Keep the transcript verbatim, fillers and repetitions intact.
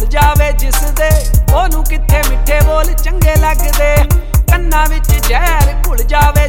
जावे जिस दे ओनू किथे मिठे बोल चंगे लगदे। कन्नां विच जहर घुल जावे